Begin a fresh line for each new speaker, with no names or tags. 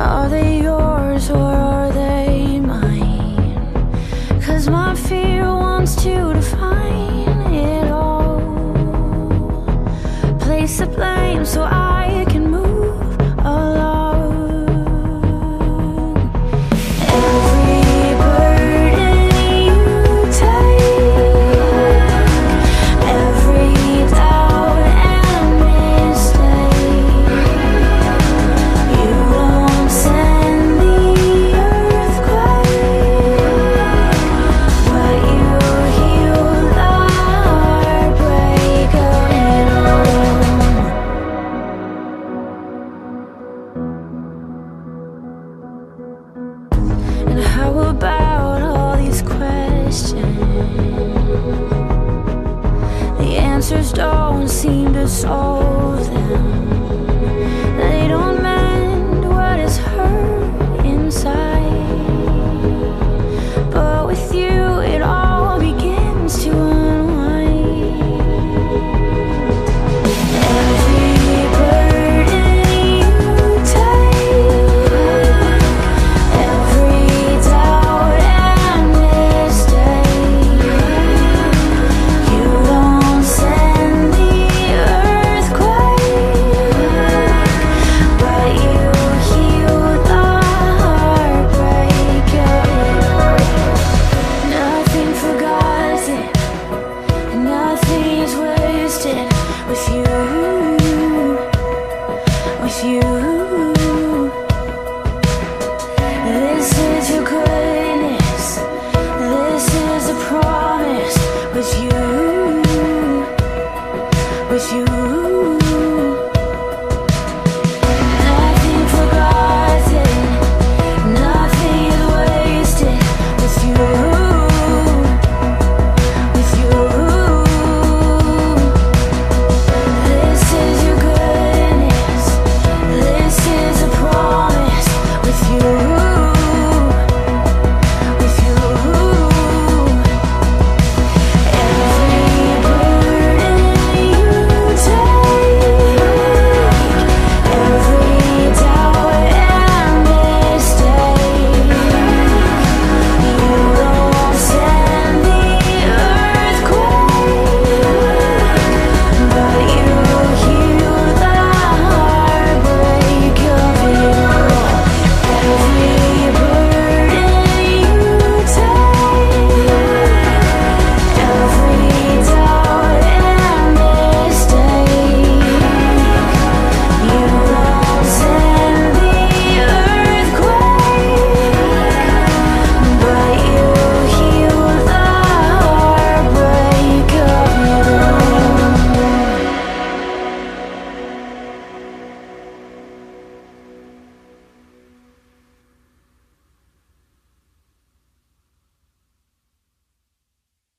Are they yours or are they mine? 'Cause my fear wants to define it all. Place the blame so I can move along. Every burden you take, every doubt and mistake, you won't send the earthquake, but you heal the heartbreak of it all. And how about all these questions? The answers don't seem to solve them. They don't matter.